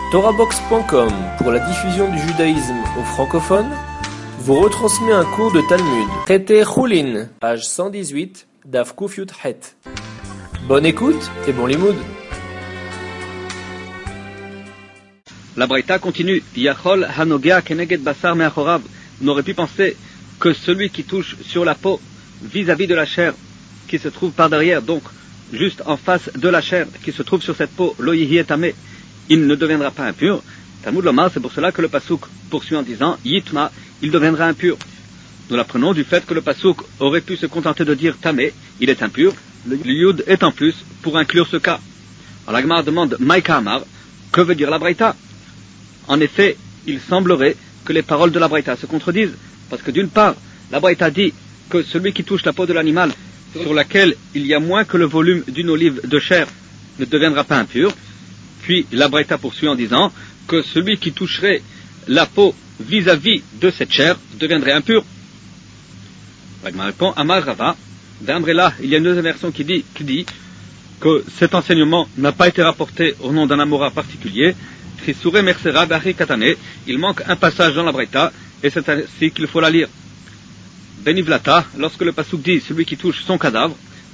TorahBox.com, pour la diffusion du judaïsme aux francophones, vous retransmet un cours de Talmud. Traité Choulin, page 118, Daf Kuf Yud Het. Bonne écoute et bon limoud. La Braïta continue. Yachol hanogea keneged basar me'achorav. On aurait pu penser que celui qui touche sur la peau vis-à-vis de la chair qui se trouve par derrière, donc juste en face de la chair qui se trouve sur cette peau, lo yihi etame, il ne deviendra pas impur. Talmud Lomar, c'est pour cela que le pasuk poursuit en disant yitma, il deviendra impur. Nous l'apprenons du fait que le pasuk aurait pu se contenter de dire tamé, il est impur. Le yud est en plus pour inclure ce cas. Alors la Gemara demande Maïka Amar, que veut dire la Braïta? En effet, il semblerait que les paroles de la Braïta se contredisent, parce que d'une part, la Braïta dit que celui qui touche la peau de l'animal sur laquelle il y a moins que le volume d'une olive de chair ne deviendra pas impur. Puis la Braïta poursuit en disant que celui qui toucherait la peau vis-à-vis de cette chair deviendrait impur. La Gemara répond Amar Rava, d'Ambrella, il y a une deuxième version qui dit que cet enseignement n'a pas été rapporté au nom d'un Amora particulier. Il manque un passage dans la Braïta, et c'est ainsi qu'il faut la lire. Benivlata, lorsque le pasuk dit celui qui touche son cadavre,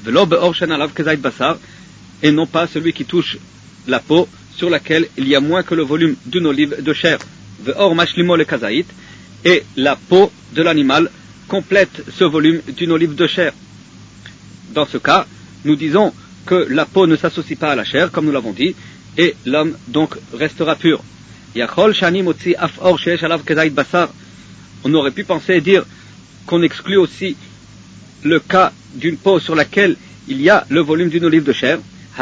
et non pas celui qui touche la peau sur laquelle il y a moins que le volume d'une olive de chair. Et la peau de l'animal complète ce volume d'une olive de chair. Dans ce cas, nous disons que la peau ne s'associe pas à la chair, comme nous l'avons dit, et l'homme donc restera pur. On aurait pu penser et dire qu'on exclut aussi le cas d'une peau sur laquelle il y a le volume d'une olive de chair.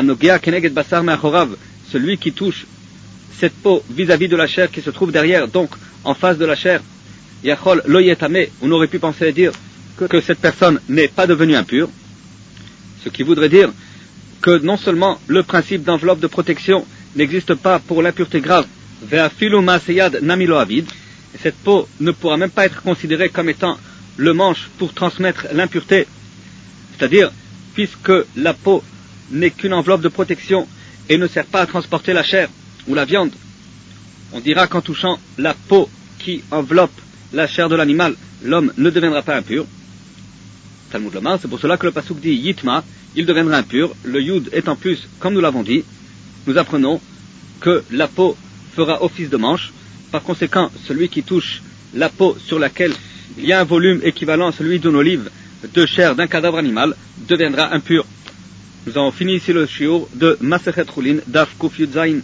Celui qui touche cette peau vis-à-vis de la chair qui se trouve derrière, donc en face de la chair, on aurait pu penser et dire que cette personne n'est pas devenue impure. Ce qui voudrait dire que non seulement le principe d'enveloppe de protection n'existe pas pour l'impureté grave, cette peau ne pourra même pas être considérée comme étant le manche pour transmettre l'impureté, c'est-à-dire puisque la peau n'est qu'une enveloppe de protection et ne sert pas à transporter la chair ou la viande, on dira qu'en touchant la peau qui enveloppe la chair de l'animal, l'homme ne deviendra pas impur. Talmud Lomar, c'est pour cela que le pasuk dit yitma, il deviendra impur. Le yud est en plus, comme nous l'avons dit, nous apprenons que la peau fera office de manche. Par conséquent, celui qui touche la peau sur laquelle il y a un volume équivalent à celui d'une olive de chair d'un cadavre animal deviendra impur. Nous avons fini ici le shiur de Masechet Choulin, Daf Kuf Yud Zayin.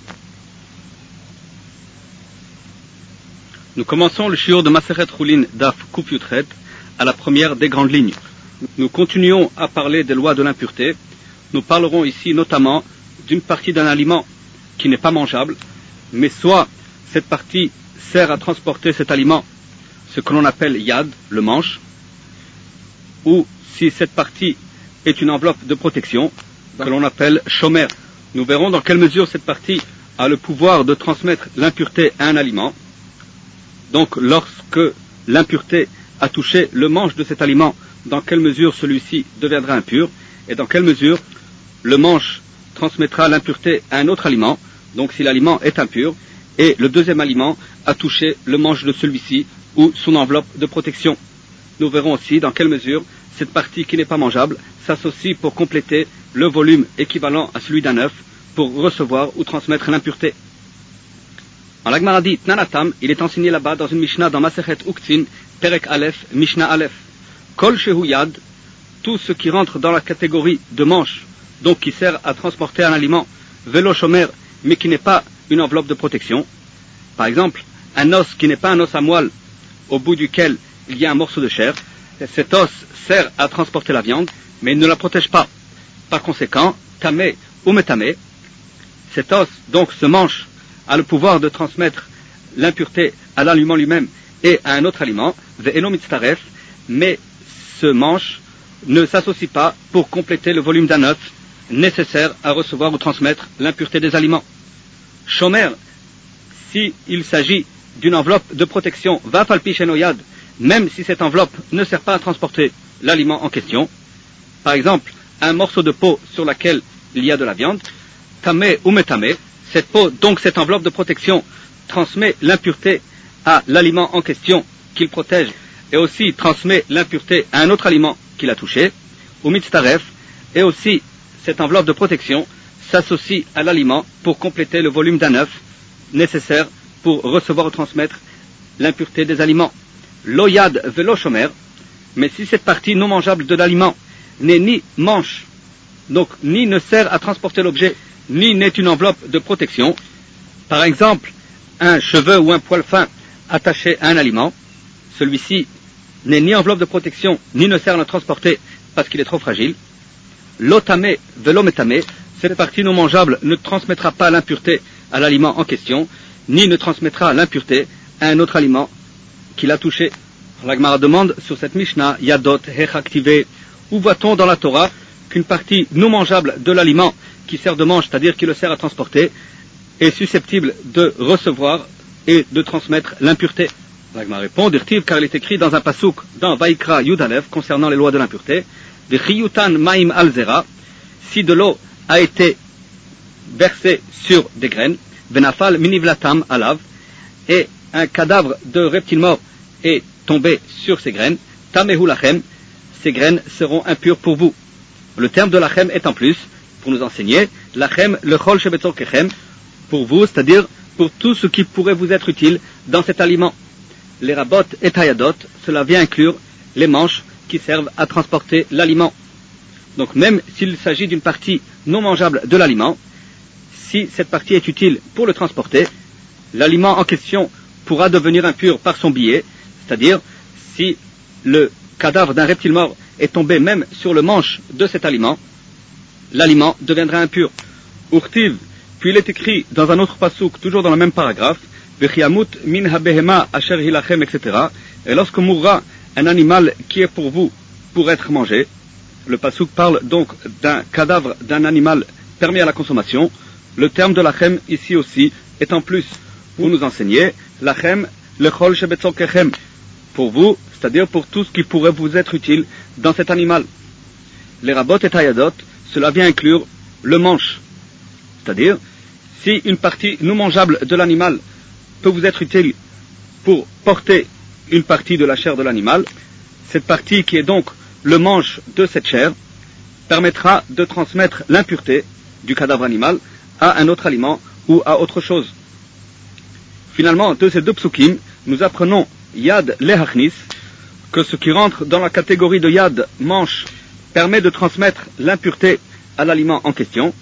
Nous commençons le shiur de Masechet Choulin, Daf Kuf Yud Het, à la première des grandes lignes. Nous continuons à parler des lois de l'impureté. Nous parlerons ici notamment d'une partie d'un aliment qui n'est pas mangeable, mais soit cette partie sert à transporter cet aliment, ce que l'on appelle yad, le manche, ou si cette partie est une enveloppe de protection, que l'on appelle shomer. Nous verrons dans quelle mesure cette partie a le pouvoir de transmettre l'impureté à un aliment. Donc lorsque l'impureté a touché le manche de cet aliment, dans quelle mesure celui-ci deviendra impur, et dans quelle mesure le manche transmettra l'impureté à un autre aliment, donc si l'aliment est impur, et le deuxième aliment a touché le manche de celui-ci, ou son enveloppe de protection. Nous verrons aussi dans quelle mesure cette partie qui n'est pas mangeable s'associe pour compléter le volume équivalent à celui d'un œuf, pour recevoir ou transmettre l'impureté. En la Gemara dit, Tnanatam, il est enseigné là-bas dans une Mishnah dans Masechet Uktzin, Perek Aleph, Mishnah Aleph. Kol shehu yad, tout ce qui rentre dans la catégorie de manche, donc qui sert à transporter un aliment, velo shomer, mais qui n'est pas une enveloppe de protection. Par exemple, un os qui n'est pas un os à moelle, au bout duquel il y a un morceau de chair, cet os sert à transporter la viande, mais il ne la protège pas. Par conséquent, tamé ou métamé, cet os, donc ce manche, a le pouvoir de transmettre l'impureté à l'aliment lui-même et à un autre aliment, ve'eno mitzaref, mais ce manche ne s'associe pas pour compléter le volume d'un œuf nécessaire à recevoir ou transmettre l'impureté des aliments. Shomer, si il s'agit d'une enveloppe de protection, va falpi shenoyad, même si cette enveloppe ne sert pas à transporter l'aliment en question. Par exemple, un morceau de peau sur laquelle il y a de la viande, tamé ou métamé, Cette peau, donc cette enveloppe de protection, transmet l'impureté à l'aliment en question qu'il protège et aussi transmet l'impureté à un autre aliment qu'il a touché, ou mitztaref, et aussi cette enveloppe de protection s'associe à l'aliment pour compléter le volume d'un œuf nécessaire pour recevoir ou transmettre l'impureté des aliments. Lo yad velo shomer, mais si cette partie non mangeable de l'aliment n'est ni manche, donc ni ne sert à transporter l'objet, ni n'est une enveloppe de protection, par exemple un cheveu ou un poil fin attaché à un aliment, celui-ci n'est ni enveloppe de protection, ni ne sert à le transporter parce qu'il est trop fragile. L'otame velometame, cette partie non mangeable ne transmettra pas l'impureté à l'aliment en question, ni ne transmettra l'impureté à un autre aliment qu'il a touché. La Gemara demande sur cette Mishnah, Yadot hechaktive, où voit-on dans la Torah qu'une partie non mangeable de l'aliment qui sert de manche, c'est-à-dire qui le sert à transporter, est susceptible de recevoir et de transmettre l'impureté? La Gemara répond, d'Irtiv, car il est écrit dans un pasouk, dans Vaikra Yudalev, concernant les lois de l'impureté, V'chiyutan maim alzera, si de l'eau a été versée sur des graines, Venafal minivlatam alav, et un cadavre de reptile mort est tombé sur ces graines, Tamehu lachem, ces graines seront impures pour vous. Le terme de lachem est en plus, pour nous enseigner, lachem le chol shebetzor kechem, pour vous, c'est-à-dire pour tout ce qui pourrait vous être utile dans cet aliment. Les rabot et hayadot, cela vient inclure les manches qui servent à transporter l'aliment. Donc même s'il s'agit d'une partie non mangeable de l'aliment, si cette partie est utile pour le transporter, l'aliment en question pourra devenir impur par son biais, c'est-à-dire si le cadavre d'un reptile mort est tombé même sur le manche de cet aliment, l'aliment deviendra impur. Urtiv, puis il est écrit dans un autre pasouk, toujours dans le même paragraphe, V'chiamut min habehema asher hilachem, etc. Et lorsque mourra un animal qui est pour vous, pour être mangé, le pasouk parle donc d'un cadavre d'un animal permis à la consommation. Le terme de lachem ici aussi est en plus pour nous enseigner lachem le chol shebetzor kechem, pour vous, c'est-à-dire pour tout ce qui pourrait vous être utile dans cet animal. Les rabot et hayadot, cela vient inclure le manche, c'est-à-dire si une partie non mangeable de l'animal peut vous être utile pour porter une partie de la chair de l'animal, cette partie qui est donc le manche de cette chair permettra de transmettre l'impureté du cadavre animal à un autre aliment ou à autre chose. Finalement, de ces deux psukim, nous apprenons Yad lehachnis, que ce qui rentre dans la catégorie de Yad, manche, permet de transmettre l'impureté à l'aliment en question,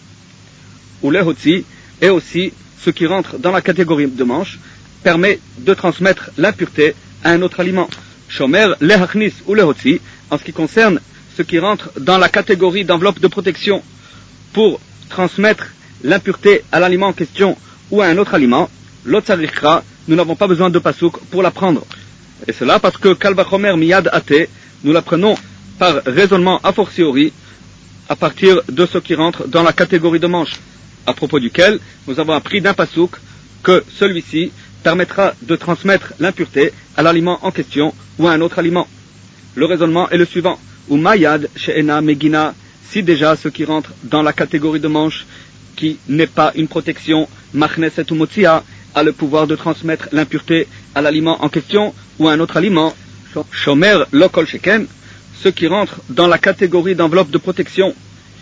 ou lehotzi, et aussi ce qui rentre dans la catégorie de manche permet de transmettre l'impureté à un autre aliment. Shomer lehachnis ou lehotzi, en ce qui concerne ce qui rentre dans la catégorie d'enveloppe de protection pour transmettre l'impureté à l'aliment en question ou à un autre aliment, l'otsarichra, nous n'avons pas besoin de pasouk pour l'apprendre. Et cela parce que kalvachomer miyad ate, nous l'apprenons par raisonnement a fortiori à partir de ce qui rentre dans la catégorie de manche, à propos duquel nous avons appris d'un pasouk que celui-ci permettra de transmettre l'impureté à l'aliment en question ou à un autre aliment. Le raisonnement est le suivant. Ou mayad she'ena megina, si déjà ce qui rentre dans la catégorie de manche, qui n'est pas une protection, machneset ou motzia, a le pouvoir de transmettre l'impureté à l'aliment en question ou à un autre aliment. Shomer lokol sheken, ce qui rentre dans la catégorie d'enveloppe de protection,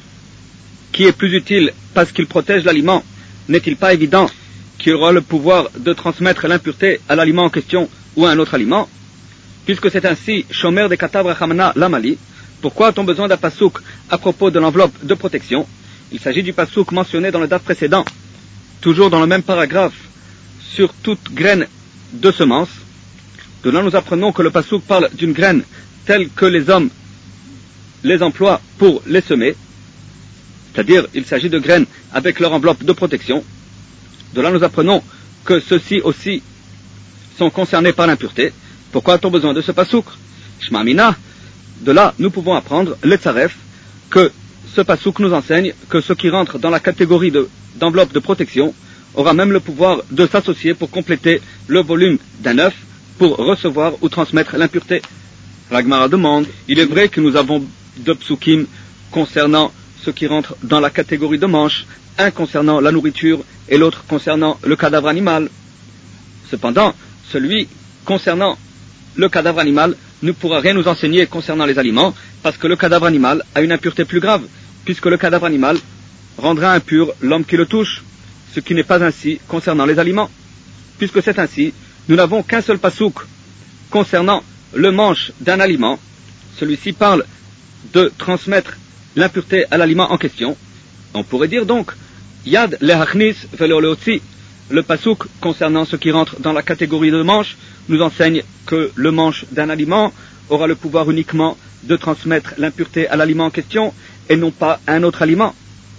qui est plus utile parce qu'il protège l'aliment, n'est-il pas évident qu'il aura le pouvoir de transmettre l'impureté à l'aliment en question ou à un autre aliment? Puisque c'est ainsi, Shomer de Katav Rachamana Lamali, pourquoi a-t-on besoin d'un pasouk à propos de l'enveloppe de protection? Il s'agit du pasouk mentionné dans le daf précédent, toujours dans le même paragraphe, sur toute graine de semence. De là nous apprenons que le pasouk parle d'une graine telle que les hommes les emploient pour les semer, c'est-à-dire il s'agit de graines avec leur enveloppe de protection. De là nous apprenons que ceux-ci aussi sont concernés par l'impureté. Pourquoi a-t-on besoin de ce pasouk? Shmamina. De là nous pouvons apprendre le tzaref, que ce pasouk nous enseigne que ce qui rentre dans la catégorie d'enveloppe de protection aura même le pouvoir de s'associer pour compléter le volume d'un œuf pour recevoir ou transmettre l'impureté. La Gemara demande, il est vrai que nous avons deux psukim concernant ce qui rentre dans la catégorie de manche, un concernant la nourriture et l'autre concernant le cadavre animal. Cependant, celui concernant le cadavre animal ne pourra rien nous enseigner concernant les aliments, parce que le cadavre animal a une impureté plus grave, puisque le cadavre animal rendra impur l'homme qui le touche, ce qui n'est pas ainsi concernant les aliments. Puisque c'est ainsi, nous n'avons qu'un seul pasouk concernant le manche d'un aliment. Celui-ci parle de transmettre l'impureté à l'aliment en question. On pourrait dire donc Yad lehachnis velo leotzi. Le pasouk concernant ce qui rentre dans la catégorie de manche nous enseigne que le manche d'un aliment aura le pouvoir uniquement de transmettre l'impureté à l'aliment en question et non pas à un autre aliment.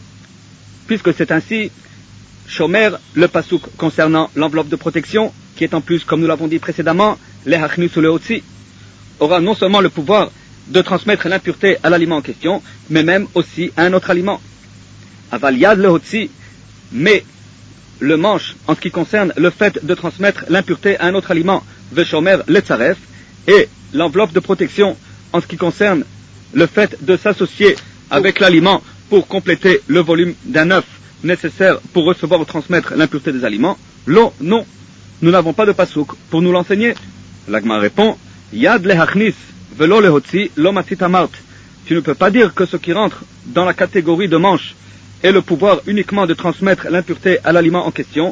Puisque c'est ainsi, Shomer, le pasouk concernant l'enveloppe de protection, qui est en plus, comme nous l'avons dit précédemment, lehachnis ou leotzi, aura non seulement le pouvoir de transmettre l'impureté à l'aliment en question, mais même aussi à un autre aliment. Aval yad leotzi, mais le manche, en ce qui concerne le fait de transmettre l'impureté à un autre aliment, veshomer letzaref, et l'enveloppe de protection, en ce qui concerne le fait de s'associer avec l'aliment pour compléter le volume d'un œuf nécessaire pour recevoir ou transmettre l'impureté des aliments, non, nous n'avons pas de pasouk pour nous l'enseigner. L'Agma répond, Yad lehachnis velo lehotzi lo matzit amart. Tu ne peux pas dire que ce qui rentre dans la catégorie de manche est le pouvoir uniquement de transmettre l'impureté à l'aliment en question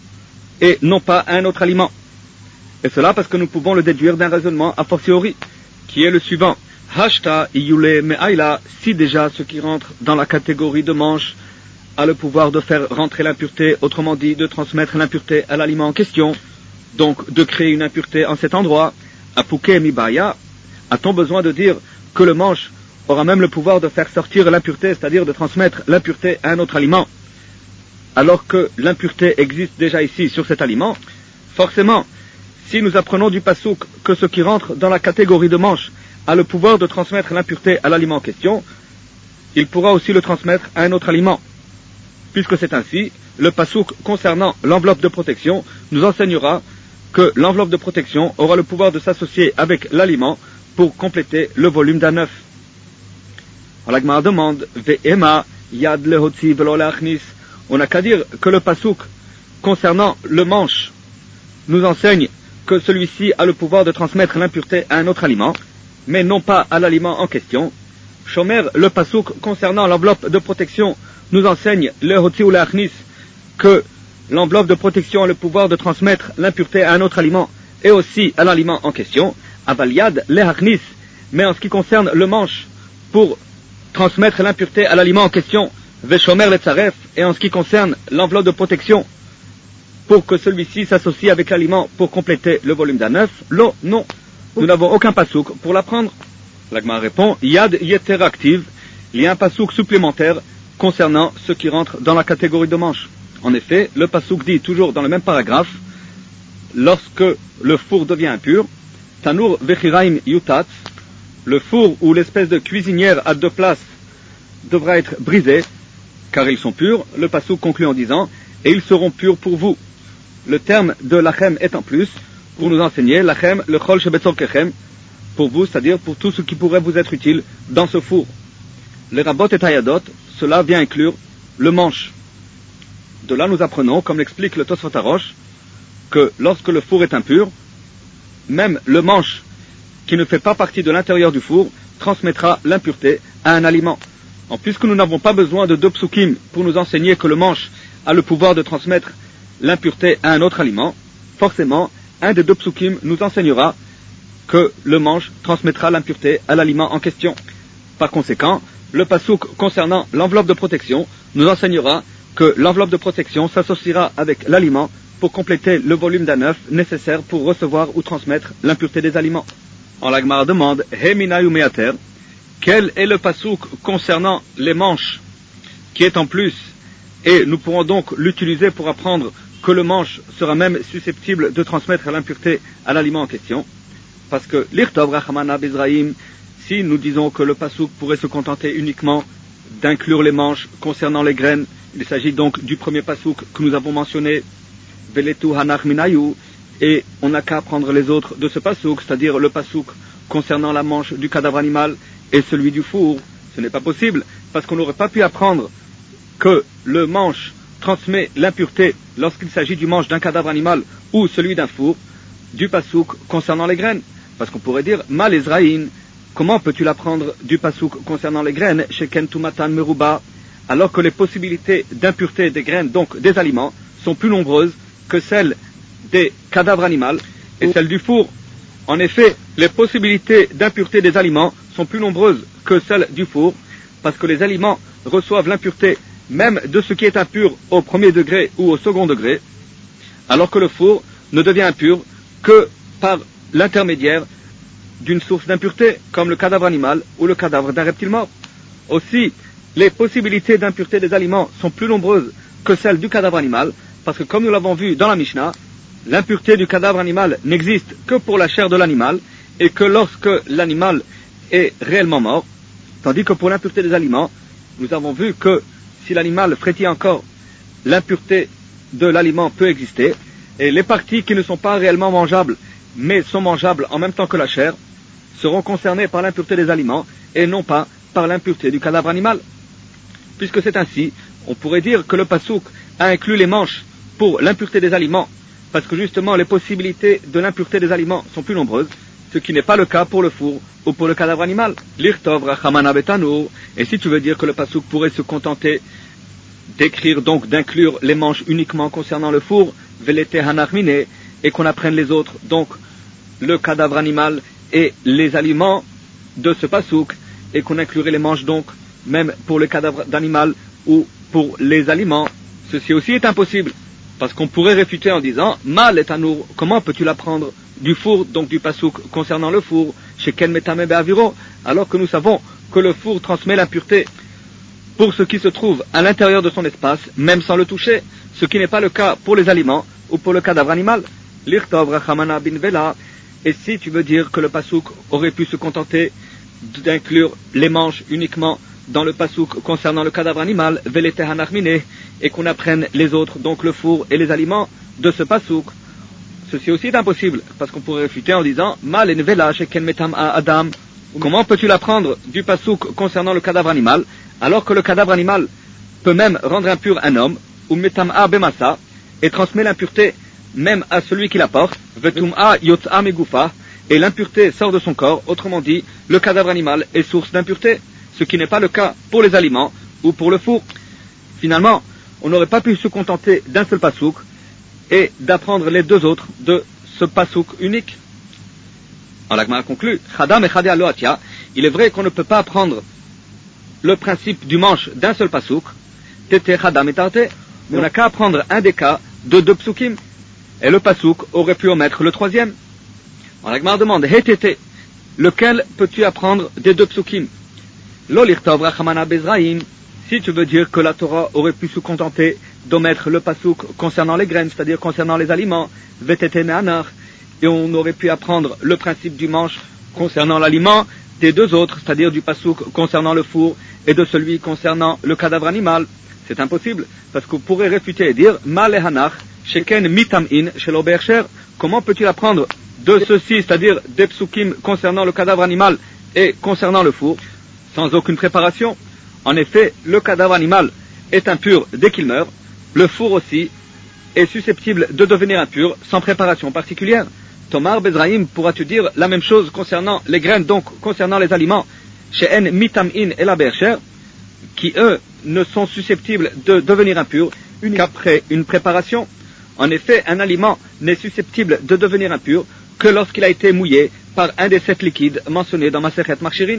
et non pas à un autre aliment. Et cela parce que nous pouvons le déduire d'un raisonnement a fortiori, qui est le suivant. Hashta iyule me'aila, si déjà ce qui rentre dans la catégorie de manche a le pouvoir de faire rentrer l'impureté, autrement dit de transmettre l'impureté à l'aliment en question, donc de créer une impureté en cet endroit, apuke mibaya, a-t-on besoin de dire que le manche aura même le pouvoir de faire sortir l'impureté, c'est-à-dire de transmettre l'impureté à un autre aliment, alors que l'impureté existe déjà ici sur cet aliment? Forcément, si nous apprenons du pasouk que ce qui rentre dans la catégorie de manche a le pouvoir de transmettre l'impureté à l'aliment en question, il pourra aussi le transmettre à un autre aliment. Puisque c'est ainsi, le pasouk concernant l'enveloppe de protection nous enseignera que l'enveloppe de protection aura le pouvoir de s'associer avec l'aliment pour compléter le volume d'un œuf. La Gemara demande, Ve'ema yad lehotzi velo leachnis. On n'a qu'à dire que le pasouk concernant le manche nous enseigne que celui-ci a le pouvoir de transmettre l'impureté à un autre aliment, mais non pas à l'aliment en question. Shomer, le pasouk concernant l'enveloppe de protection nous enseigne lehotzi ou leachnis que l'enveloppe de protection a le pouvoir de transmettre l'impureté à un autre aliment et aussi à l'aliment en question. Aval yad leachnis, mais en ce qui concerne le manche pour transmettre l'impureté à l'aliment en question, veshomer letzaref, et en ce qui concerne l'enveloppe de protection pour que celui-ci s'associe avec l'aliment pour compléter le volume d'un œuf, non, nous n'avons aucun pasouk pour l'apprendre. L'Agma répond, Yad yeter active, il y a un pasouk supplémentaire concernant ce qui rentre dans la catégorie de manche. En effet, le pasouk dit toujours dans le même paragraphe, lorsque le four devient impur, Tanur vechiraim yutat, le four ou l'espèce de cuisinière à deux places devra être brisé, car ils sont purs. Le pasouk conclut en disant, et ils seront purs pour vous. Le terme de lachem est en plus, pour nous enseigner, lachem, le chol shebetzor kechem, pour vous, c'est-à-dire pour tout ce qui pourrait vous être utile dans ce four. Les rabot et ayadot, cela vient inclure le manche. De là nous apprenons, comme l'explique le Tosfot Harosh, que lorsque le four est impur, même le manche qui ne fait pas partie de l'intérieur du four transmettra l'impureté à un aliment. Puisque nous n'avons pas besoin de deux psukim pour nous enseigner que le manche a le pouvoir de transmettre l'impureté à un autre aliment, forcément, un des deux psukim nous enseignera que le manche transmettra l'impureté à l'aliment en question. Par conséquent, le pasouk concernant l'enveloppe de protection nous enseignera que l'enveloppe de protection s'associera avec l'aliment pour compléter le volume d'un œuf nécessaire pour recevoir ou transmettre l'impureté des aliments. La Gemara demande, Heminayu meater, quel est le pasouk concernant les manches qui est en plus, et nous pourrons donc l'utiliser pour apprendre que le manche sera même susceptible de transmettre l'impureté à l'aliment en question. Parce que l'irtov rachamana bizraim, si nous disons que le pasouk pourrait se contenter uniquement d'inclure les manches concernant les graines, il s'agit donc du premier pasouk que nous avons mentionné, veletu hanach minayu, et on n'a qu'à prendre les autres de ce pasouk, c'est-à-dire le pasouk concernant la manche du cadavre animal et celui du four, Ce n'est pas possible, parce qu'on n'aurait pas pu apprendre que le manche transmet l'impureté lorsqu'il s'agit du manche d'un cadavre animal ou celui d'un four, du pasouk concernant les graines. Parce qu'on pourrait dire, mal Ezraïn, comment peux-tu l'apprendre du pasouk concernant les graines, sheken tumatan meruba, alors que les possibilités d'impureté des graines, donc des aliments, sont plus nombreuses que celles des cadavres animaux et celles du four. En effet, les possibilités d'impureté des aliments sont plus nombreuses que celles du four, parce que les aliments reçoivent l'impureté même de ce qui est impur au premier degré ou au second degré, alors que le four ne devient impur que par l'intermédiaire d'une source d'impureté, comme le cadavre animal ou le cadavre d'un reptile mort. Aussi, les possibilités d'impureté des aliments sont plus nombreuses que celles du cadavre animal, parce que comme nous l'avons vu dans la Mishnah, l'impureté du cadavre animal n'existe que pour la chair de l'animal, et que lorsque l'animal est réellement mort, tandis que pour l'impureté des aliments, nous avons vu que si l'animal frétille encore, l'impureté de l'aliment peut exister, et les parties qui ne sont pas réellement mangeables, mais sont mangeables en même temps que la chair, seront concernées par l'impureté des aliments, et non pas par l'impureté du cadavre animal. Puisque c'est ainsi, on pourrait dire que le pasouk a inclus les manches pour l'impureté des aliments, parce que justement les possibilités de l'impureté des aliments sont plus nombreuses, ce qui n'est pas le cas pour le four ou pour le cadavre animal. L'irtov rachamana betanour, et si tu veux dire que le pasouk pourrait se contenter d'écrire, donc d'inclure les manches uniquement concernant le four, velete hanachmine, et qu'on apprenne les autres, donc le cadavre animal et les aliments de ce pasouk, et qu'on inclurait les manches donc même pour le cadavre d'animal ou pour les aliments, ceci aussi est impossible, parce qu'on pourrait réfuter en disant mal est anour, comment peux-tu l'apprendre du four, donc du pasouk concernant le four, chez Ken Metame Be'aviro, alors que nous savons que le four transmet l'impureté pour ce qui se trouve à l'intérieur de son espace, même sans le toucher, ce qui n'est pas le cas pour les aliments ou pour le cadavre animal. L'irtov rachamana bin vela, et si tu veux dire que le pasouk aurait pu se contenter d'inclure les manches uniquement dans le pasouk concernant le cadavre animal, velete hanachmine, et qu'on apprenne les autres, donc le four et les aliments de ce pasouk, ceci aussi est impossible, parce qu'on pourrait réfuter en disant mal en vela sheken metam a adam, comment peux-tu l'apprendre du pasouk concernant le cadavre animal, alors que le cadavre animal peut même rendre impur un homme, ou metam a bemasa, et transmet l'impureté même à celui qui la porte, vetum a yot'a megufa, et l'impureté sort de son corps, autrement dit, le cadavre animal est source d'impureté, ce qui n'est pas le cas pour les aliments ou pour le four. Finalement, on n'aurait pas pu se contenter d'un seul pasouk et d'apprendre les deux autres de ce pasouk unique. Alors la Gemara conclut, Chadam et Chadea Loatia, il est vrai qu'on ne peut pas apprendre le principe du manche d'un seul pasouk, Tete Chadam et Tarte, on n'a qu'à apprendre un des cas de deux psukim, et le pasouk aurait pu omettre le troisième. Alors la Gemara demande, Hey Tete, lequel peux-tu apprendre des deux psukim? L'olirtov rachamana bezraim, si tu veux dire que la Torah aurait pu se contenter d'omettre le pasouk concernant les graines, c'est-à-dire concernant les aliments, vetete me'anar, et on aurait pu apprendre le principe du manche concernant l'aliment des deux autres, c'est-à-dire du pasouk concernant le four et de celui concernant le cadavre animal. C'est impossible, parce qu'on pourrait réfuter et dire mal hanach sheken mitam'in shel obercher. Comment peux-tu apprendre de ceci, c'est-à-dire des psukim concernant le cadavre animal et concernant le four, sans aucune préparation? En effet, le cadavre animal est impur dès qu'il meurt, le four aussi est susceptible de devenir impur sans préparation particulière. Tomar Bezraïm, pourras-tu dire la même chose concernant les graines, donc concernant les aliments, chez En Mitam'in et la Bercher, qui eux ne sont susceptibles de devenir impurs qu'après une préparation. En effet, un aliment n'est susceptible de devenir impur que lorsqu'il a été mouillé par un des 7 liquides mentionnés dans Masechet Marchirin.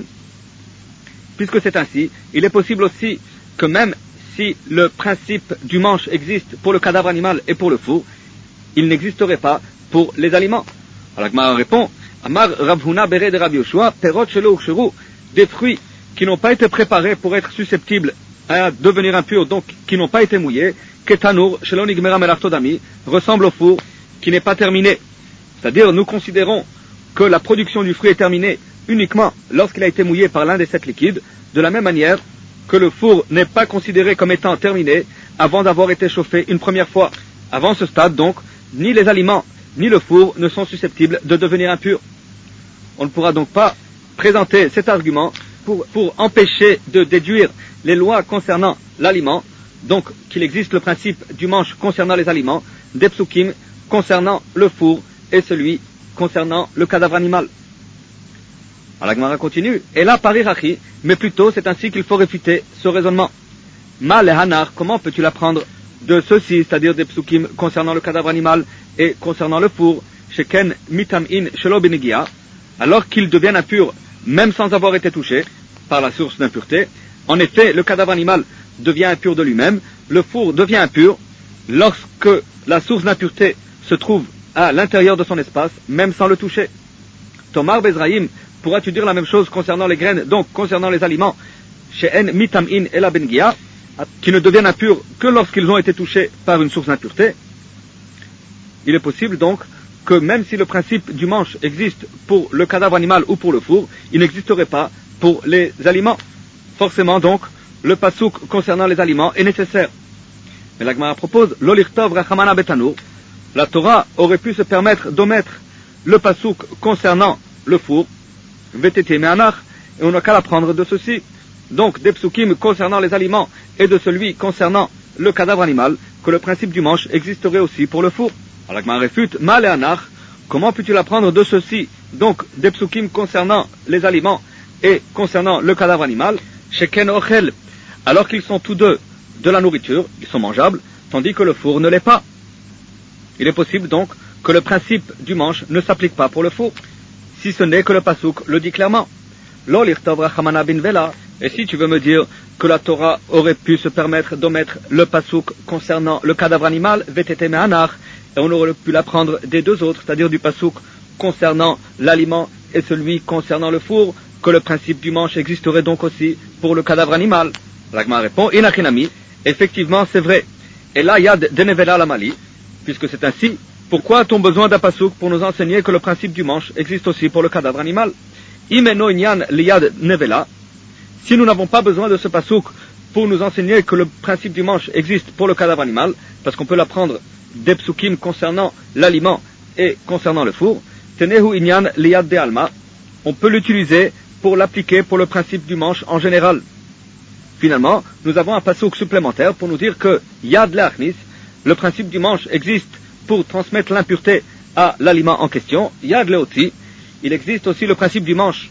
Puisque c'est ainsi, il est possible aussi que même si le principe du manche existe pour le cadavre animal et pour le four, il n'existerait pas pour les aliments. Alors la Gemara répond, Amar Rav Huna Bere de Rav Yoshua, Perot Shelo Uksheru, des fruits qui n'ont pas été préparés pour être susceptibles à devenir impurs, donc qui n'ont pas été mouillés, Ketanour Shelo Nigmera Melachtodami, ressemble au four qui n'est pas terminé. C'est-à-dire, nous considérons que la production du fruit est terminée uniquement lorsqu'il a été mouillé par l'un des 7 liquides, de la même manière que le four n'est pas considéré comme étant terminé avant d'avoir été chauffé une première fois. Avant ce stade, donc, ni les aliments ni le four ne sont susceptibles de devenir impurs. On ne pourra donc pas présenter cet argument pour empêcher de déduire les lois concernant l'aliment, donc qu'il existe le principe du manche concernant les aliments, des psukim concernant le four et celui concernant le cadavre animal. Alors la Gemara continue, et là parirachi, mais plutôt c'est ainsi qu'il faut réfuter ce raisonnement. Ma lehanar, comment peux-tu l'apprendre de ceci, c'est-à-dire des psukim concernant le cadavre animal et concernant le four, sheken mitam'in shelo benegia, alors qu'ils deviennent impurs même sans avoir été touchés par la source d'impureté. En effet, le cadavre animal devient impur de lui-même, le four devient impur lorsque la source d'impureté se trouve à l'intérieur de son espace, même sans le toucher. Tomar Bezraïm, pourras-tu dire la même chose concernant les graines, donc concernant les aliments, she'en mitam'in ela bengia, qui ne deviennent impurs que lorsqu'ils ont été touchés par une source d'impureté? Il est possible donc que même si le principe du manche existe pour le cadavre animal ou pour le four, il n'existerait pas pour les aliments. Forcément donc, le pasouk concernant les aliments est nécessaire. Mais la Gemara propose, l'olirtov rachamana betanour, la Torah aurait pu se permettre d'omettre le pasouk concernant le four, vetete me'anach, et on n'a qu'à l'apprendre de ceci. Donc des psukim concernant les aliments et de celui concernant le cadavre animal, que le principe du manche existerait aussi pour le four. Alors la Gemara réfute, ma le'anach, comment peux-tu l'apprendre de ceci? Donc des psukim concernant les aliments et concernant le cadavre animal, sheken ochel, alors qu'ils sont tous deux de la nourriture, ils sont mangeables, tandis que le four ne l'est pas. Il est possible donc que le principe du manche ne s'applique pas pour le four, si ce n'est que le pasouk le dit clairement. Lo lirtov rachamana bin vela, et si tu veux me dire que la Torah aurait pu se permettre d'omettre le pasouk concernant le cadavre animal, vetete me'anach, et on aurait pu l'apprendre des deux autres, c'est-à-dire du pasouk concernant l'aliment et celui concernant le four, que le principe du manche existerait donc aussi pour le cadavre animal. La Gemara répond, inachinami, effectivement c'est vrai. Et là, yad denevela la mali, puisque c'est ainsi, pourquoi a-t-on besoin d'un pasouk pour nous enseigner que le principe du manche existe aussi pour le cadavre animal? Imeno inyan liyad nevela, si nous n'avons pas besoin de ce pasouk pour nous enseigner que le principe du manche existe pour le cadavre animal, parce qu'on peut l'apprendre des psukim concernant l'aliment et concernant le four, tenehu inyan liyad de alma, on peut l'utiliser pour l'appliquer pour le principe du manche en général. Finalement, nous avons un pasouk supplémentaire pour nous dire que yad le'achnis, le principe du manche existe pour transmettre l'impureté à l'aliment en question, yad le'oti, il existe aussi le principe du manche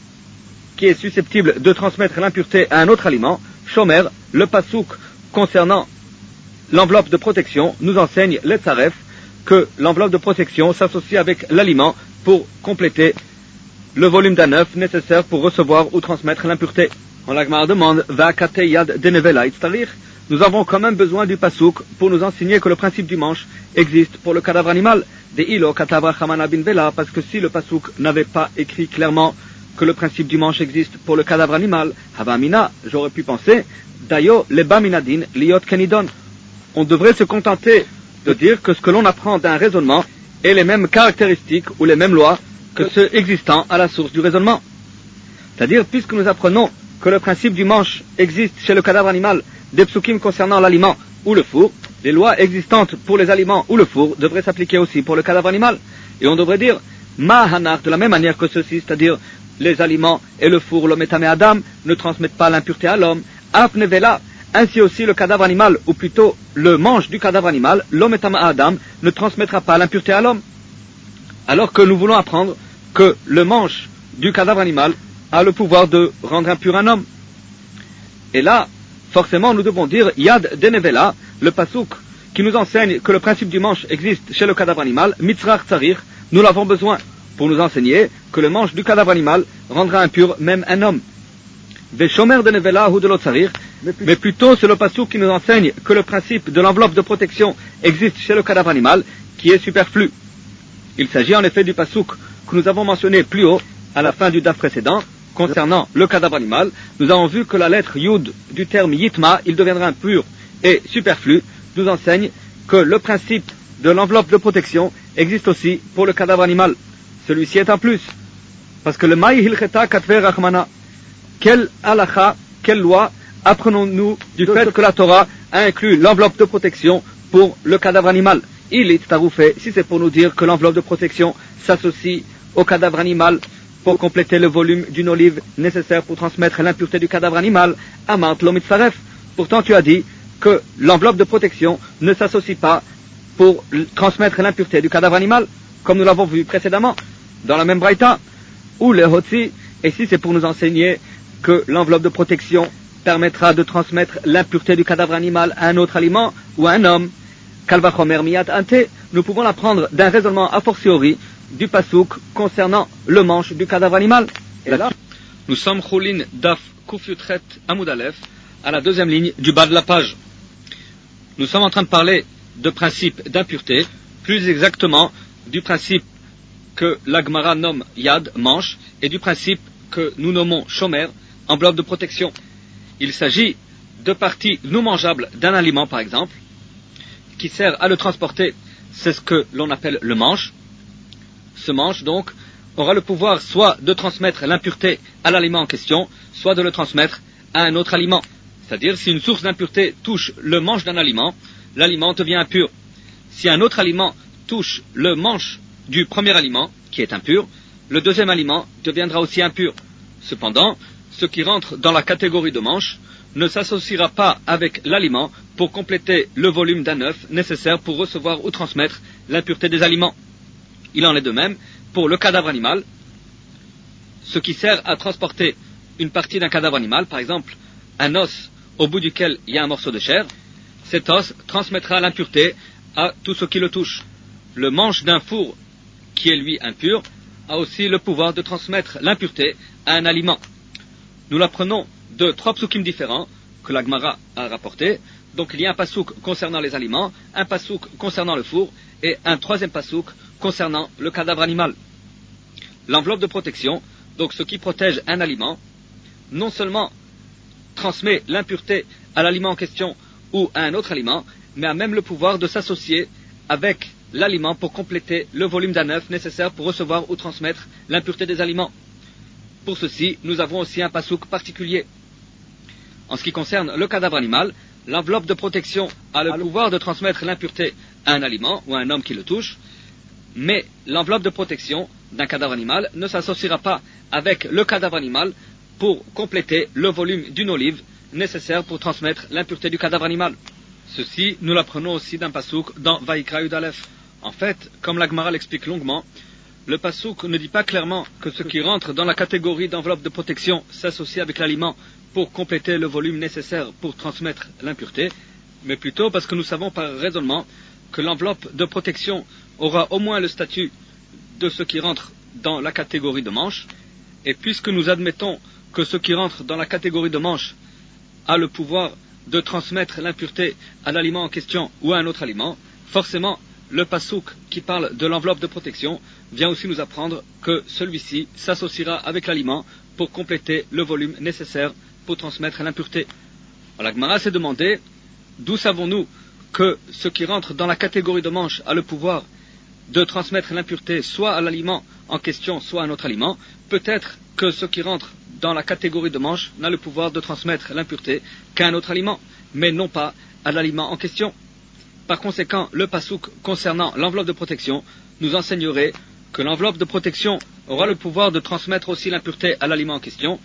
qui est susceptible de transmettre l'impureté à un autre aliment, shomer, le pasouk concernant l'enveloppe de protection nous enseigne l'etzaref que l'enveloppe de protection s'associe avec l'aliment pour compléter le volume d'un œuf nécessaire pour recevoir ou transmettre l'impureté. On la Gemara demande, va'akate yad denevela itztarich, nous avons quand même besoin du pasouk pour nous enseigner que le principe du manche existe pour le cadavre animal. De ilo katavra chamana bin vela, parce que si le pasouk n'avait pas écrit clairement que le principe du manche existe pour le cadavre animal, havamina, j'aurais pu penser, dayo leba minadin liot kenidon. On devrait se contenter de dire que ce que l'on apprend d'un raisonnement est les mêmes caractéristiques ou les mêmes lois que ceux existant à la source du raisonnement. C'est-à-dire, puisque nous apprenons que le principe du manche existe chez le cadavre animal, des psukim concernant l'aliment ou le four, les lois existantes pour les aliments ou le four devraient s'appliquer aussi pour le cadavre animal. Et on devrait dire, ma hanar, de la même manière que ceci, c'est-à-dire les aliments et le four, l'homme et Adam, ne transmettent pas l'impureté à l'homme. Afnevela, ainsi aussi le cadavre animal, ou plutôt le manche du cadavre animal, l'homme et Adam, ne transmettra pas l'impureté à l'homme. Alors que nous voulons apprendre que le manche du cadavre animal a le pouvoir de rendre impur un homme. Et là, forcément, nous devons dire Yad denevela, le pasouk qui nous enseigne que le principe du manche existe chez le cadavre animal, mitzrach tsarir, nous l'avons besoin pour nous enseigner que le manche du cadavre animal rendra impur même un homme. Veshomer denevela ou de l'otsarir, mais plutôt c'est le pasouk qui nous enseigne que le principe de l'enveloppe de protection existe chez le cadavre animal, qui est superflu. Il s'agit en effet du pasouk que nous avons mentionné plus haut, à la fin du daf précédent, concernant le cadavre animal. Nous avons vu que la lettre Yud du terme Yitma, il deviendra impur et superflu, nous enseigne que le principe de l'enveloppe de protection existe aussi pour le cadavre animal. Celui-ci est un plus. Parce que le Maï Hilcheta Katve Rachmana, quelle halakha, quelle loi apprenons-nous du fait que la Torah a inclus l'enveloppe de protection pour le cadavre animal? Il est taroufé, si c'est pour nous dire que l'enveloppe de protection s'associe au cadavre animal pour compléter le volume d'une olive nécessaire pour transmettre l'impureté du cadavre animal. Amant lo mitzaref. Pourtant tu as dit que l'enveloppe de protection ne s'associe pas pour transmettre l'impureté du cadavre animal, comme nous l'avons vu précédemment, dans la même braïta, ou le hotzi, et si c'est pour nous enseigner que l'enveloppe de protection permettra de transmettre l'impureté du cadavre animal à un autre aliment ou à un homme, kalvachomer miyat ante, nous pouvons l'apprendre d'un raisonnement a fortiori du pasouk concernant le manche du cadavre animal. Et là, nous sommes choulin daf kufyutret amud alef, à la deuxième ligne du bas de la page. Nous sommes en train de parler de principe d'impureté, plus exactement du principe que la Gemara nomme yad, manche, et du principe que nous nommons shomer, enveloppe de protection. Il s'agit de parties non mangeables d'un aliment, par exemple, qui sert à le transporter. C'est ce que l'on appelle le manche. Ce manche, donc, aura le pouvoir soit de transmettre l'impureté à l'aliment en question, soit de le transmettre à un autre aliment. C'est-à-dire, si une source d'impureté touche le manche d'un aliment, l'aliment devient impur. Si un autre aliment touche le manche du premier aliment, qui est impur, le deuxième aliment deviendra aussi impur. Cependant, ce qui rentre dans la catégorie de manche ne s'associera pas avec l'aliment pour compléter le volume d'un œuf nécessaire pour recevoir ou transmettre l'impureté des aliments. Il en est de même pour le cadavre animal. Ce qui sert à transporter une partie d'un cadavre animal, par exemple un os au bout duquel il y a un morceau de chair, cet os transmettra l'impureté à tout ce qui le touche. Le manche d'un four qui est lui impur a aussi le pouvoir de transmettre l'impureté à un aliment. Nous l'apprenons de 3 psukim différents que la Gemara a rapportés. Donc il y a un pasouk concernant les aliments, un pasouk concernant le four et un 3e pasouk concernant le cadavre animal. L'enveloppe de protection, donc ce qui protège un aliment, non seulement transmet l'impureté à l'aliment en question ou à un autre aliment, mais a même le pouvoir de s'associer avec l'aliment pour compléter le volume d'un œuf nécessaire pour recevoir ou transmettre l'impureté des aliments. Pour ceci, nous avons aussi un pasouk particulier. En ce qui concerne le cadavre animal, l'enveloppe de protection a le pouvoir de transmettre l'impureté à un aliment ou à un homme qui le touche, mais l'enveloppe de protection d'un cadavre animal ne s'associera pas avec le cadavre animal pour compléter le volume d'une olive nécessaire pour transmettre l'impureté du cadavre animal. Ceci, nous l'apprenons aussi d'un pasouk dans Vaïkra Yud Aleph. En fait, comme la Gemara l'explique longuement, le pasouk ne dit pas clairement que ce qui rentre dans la catégorie d'enveloppe de protection s'associe avec l'aliment pour compléter le volume nécessaire pour transmettre l'impureté, mais plutôt parce que nous savons par raisonnement que l'enveloppe de protection aura au moins le statut de ce qui rentre dans la catégorie de manche, et puisque nous admettons que ce qui rentre dans la catégorie de manche a le pouvoir de transmettre l'impureté à l'aliment en question ou à un autre aliment, forcément le pasouk qui parle de l'enveloppe de protection vient aussi nous apprendre que celui-ci s'associera avec l'aliment pour compléter le volume nécessaire pour transmettre l'impureté. Alors la Gemara s'est demandé d'où savons-nous que ce qui rentre dans la catégorie de manche a le pouvoir de transmettre l'impureté soit à l'aliment en question, soit à un autre aliment. Peut-être que ce qui rentre dans la catégorie de manche n'a le pouvoir de transmettre l'impureté qu'à un autre aliment, mais non pas à l'aliment en question. Par conséquent, le pasouk concernant l'enveloppe de protection nous enseignerait que l'enveloppe de protection aura le pouvoir de transmettre aussi l'impureté à l'aliment en question,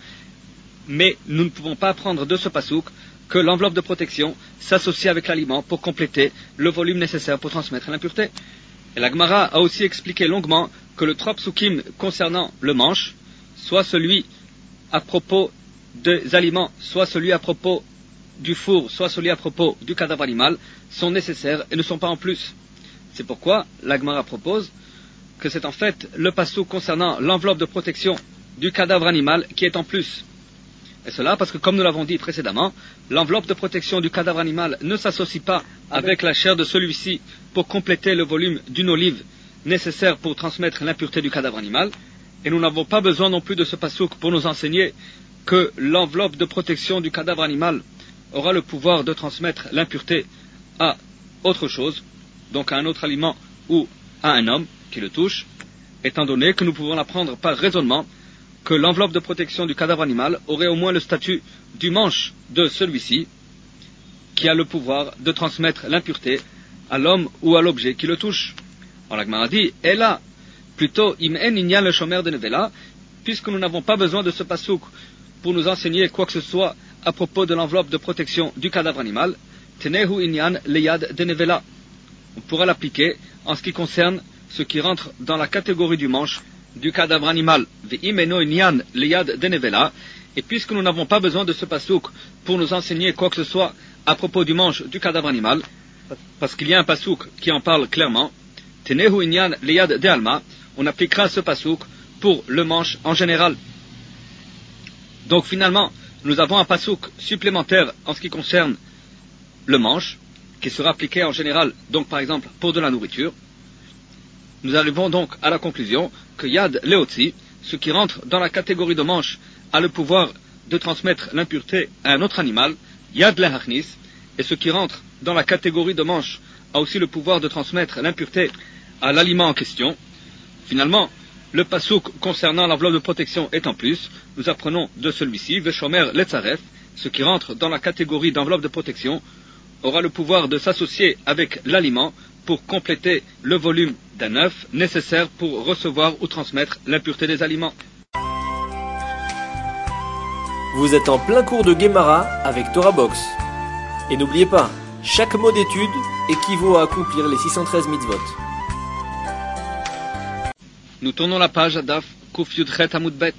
mais nous ne pouvons pas apprendre de ce pasouk que l'enveloppe de protection s'associe avec l'aliment pour compléter le volume nécessaire pour transmettre l'impureté. Et la Gemara a aussi expliqué longuement que le 3 psukim concernant le manche, soit celui à propos des aliments, soit celui à propos du four, soit celui à propos du cadavre animal, sont nécessaires et ne sont pas en plus. C'est pourquoi la Gemara propose que c'est en fait le pasouk concernant l'enveloppe de protection du cadavre animal qui est en plus. Et cela parce que, comme nous l'avons dit précédemment, l'enveloppe de protection du cadavre animal ne s'associe pas avec la chair de celui-ci pour compléter le volume d'une olive nécessaire pour transmettre l'impureté du cadavre animal. Et nous n'avons pas besoin non plus de ce pasouk pour nous enseigner que l'enveloppe de protection du cadavre animal aura le pouvoir de transmettre l'impureté à autre chose, donc à un autre aliment ou à un homme qui le touche, étant donné que nous pouvons l'apprendre par raisonnement que l'enveloppe de protection du cadavre animal aurait au moins le statut du manche de celui-ci, qui a le pouvoir de transmettre l'impureté à l'homme ou à l'objet qui le touche. Alors la Gemara dit, et là, plutôt, im en inyan le shomer de nevela, puisque nous n'avons pas besoin de ce pasouk pour nous enseigner quoi que ce soit à propos de l'enveloppe de protection du cadavre animal, tenehu inyan leyad denevela. On pourra l'appliquer en ce qui concerne ce qui rentre dans la catégorie du manche du cadavre animal. Ve'imeno inyan leyad denevela. Et puisque nous n'avons pas besoin de ce pasouk pour nous enseigner quoi que ce soit à propos du manche du cadavre animal, parce qu'il y a un pasouk qui en parle clairement, tenehu inyan leyad de alma, on appliquera ce pasouk pour le manche en général. Donc finalement, nous avons un pasouk supplémentaire en ce qui concerne le manche, qui sera appliqué en général, donc par exemple pour de la nourriture. Nous arrivons donc à la conclusion que Yad Leotzi, ce qui rentre dans la catégorie de manche, a le pouvoir de transmettre l'impureté à un autre animal, Yad Lehachnis, et ce qui rentre dans la catégorie de manche a aussi le pouvoir de transmettre l'impureté à l'aliment en question. Finalement, le pasouk concernant l'enveloppe de protection étant plus, nous apprenons de celui-ci, Veshomer Letzaref, ce qui rentre dans la catégorie d'enveloppe de protection, aura le pouvoir de s'associer avec l'aliment pour compléter le volume d'un œuf nécessaire pour recevoir ou transmettre l'impureté des aliments. Vous êtes en plein cours de Gemara avec Torah Box. Et n'oubliez pas, chaque mot d'étude équivaut à accomplir les 613 mitzvot. Nous tournons la page à Daf Kuf Yudchet Amud Bet.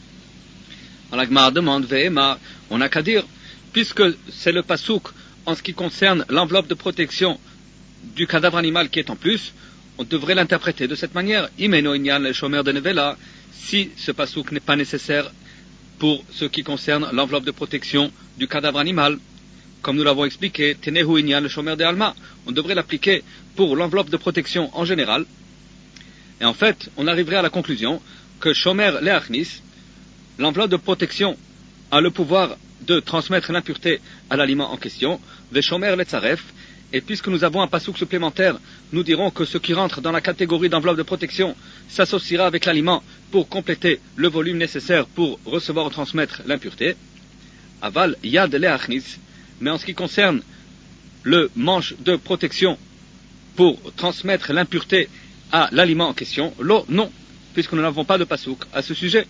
La Gemara demande, Ve'ema, on n'a qu'à dire, puisque c'est le pasouk en ce qui concerne l'enveloppe de protection du cadavre animal qui est en plus, on devrait l'interpréter de cette manière. Imeno inyan le shomer de nevela, si ce pasouk n'est pas nécessaire pour ce qui concerne l'enveloppe de protection du cadavre animal. Comme nous l'avons expliqué, tenehu inyan le shomer de alma, on devrait l'appliquer pour l'enveloppe de protection en général. Et en fait, on arriverait à la conclusion que shomer leachnis, l'enveloppe de protection, a le pouvoir de transmettre l'impureté à l'aliment en question, veshomer letzaref, et puisque nous avons un pasouk supplémentaire, nous dirons que ce qui rentre dans la catégorie d'enveloppe de protection s'associera avec l'aliment pour compléter le volume nécessaire pour recevoir ou transmettre l'impureté. Aval yad leachnis, mais en ce qui concerne le manche de protection pour transmettre l'impureté à l'aliment en question, l'eau, non, puisque nous n'avons pas de pasouk à ce sujet.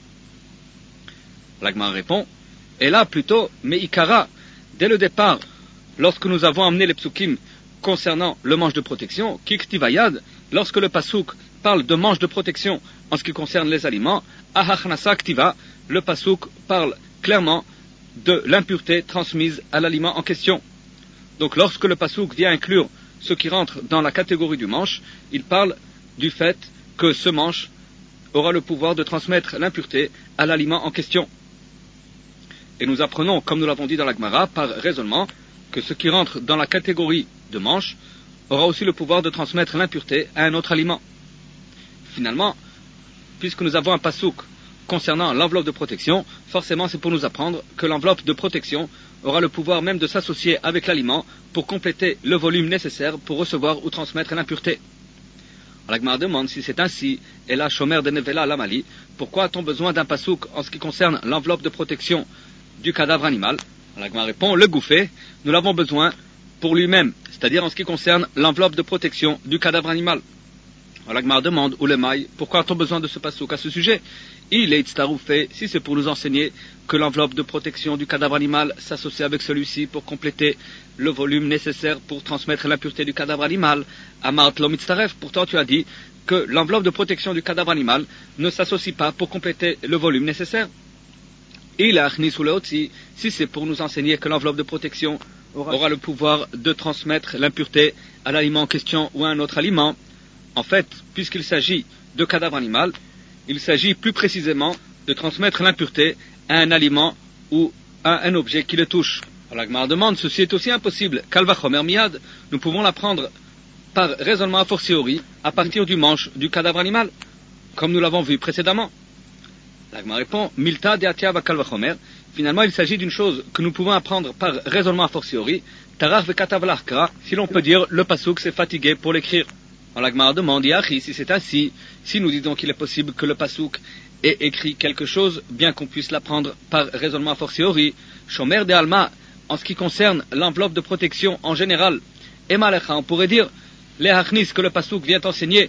L'Agma répond, et là plutôt, mais Ikara, dès le départ, lorsque nous avons amené les psukim concernant le manche de protection, Kiktivayad, lorsque le pasouk parle de manche de protection en ce qui concerne les aliments, Ahachnasa Ktiva, le pasouk parle clairement de l'impureté transmise à l'aliment en question. Donc lorsque le pasouk vient inclure ce qui rentre dans la catégorie du manche, il parle du fait que ce manche aura le pouvoir de transmettre l'impureté à l'aliment en question. Et nous apprenons, comme nous l'avons dit dans la Gemara, par raisonnement, que ce qui rentre dans la catégorie de manche aura aussi le pouvoir de transmettre l'impureté à un autre aliment. Finalement, puisque nous avons un pasouk concernant l'enveloppe de protection, forcément c'est pour nous apprendre que l'enveloppe de protection aura le pouvoir même de s'associer avec l'aliment pour compléter le volume nécessaire pour recevoir ou transmettre l'impureté. La Gemara demande si c'est ainsi, et là, Shomer de Nevela Lamali, pourquoi a-t-on besoin d'un pasouk en ce qui concerne l'enveloppe de protection du cadavre animal? La Gemara répond, le gouffé, nous l'avons besoin pour lui-même, c'est-à-dire en ce qui concerne l'enveloppe de protection du cadavre animal. La Gemara demande, ou le maï, pourquoi a-t-on besoin de ce pasouk à ce sujet? Il est itztaroufé, si c'est pour nous enseigner que l'enveloppe de protection du cadavre animal s'associe avec celui-ci pour compléter le volume nécessaire pour transmettre l'impureté du cadavre animal. Amart lo mitztaref, pourtant tu as dit que l'enveloppe de protection du cadavre animal ne s'associe pas pour compléter le volume nécessaire. Il a achnis ou leotzi, si c'est pour nous enseigner que l'enveloppe de protection aura le pouvoir de transmettre l'impureté à l'aliment en question ou à un autre aliment. En fait, puisqu'il s'agit de cadavre animal, il s'agit plus précisément de transmettre l'impureté à un aliment ou à un objet qui le touche. La Gemara demande, ceci est aussi impossible. Kalva chomer miad, nous pouvons l'apprendre par raisonnement a fortiori à partir du manche du cadavre animal, comme nous l'avons vu précédemment. La Gemara répond, milta de atia va kalva chomer. Finalement, il s'agit d'une chose que nous pouvons apprendre par raisonnement a fortiori. Tarach ve katav l'achkra, si l'on peut dire, le pasouk s'est fatigué pour l'écrire. La Gemara demande, Yachi, si c'est ainsi, si nous disons qu'il est possible que le pasouk ait écrit quelque chose, bien qu'on puisse l'apprendre par raisonnement a fortiori, Shomer de Alma, en ce qui concerne l'enveloppe de protection en général, Emalecha, on pourrait dire, les hachnis que le pasouk vient enseigner,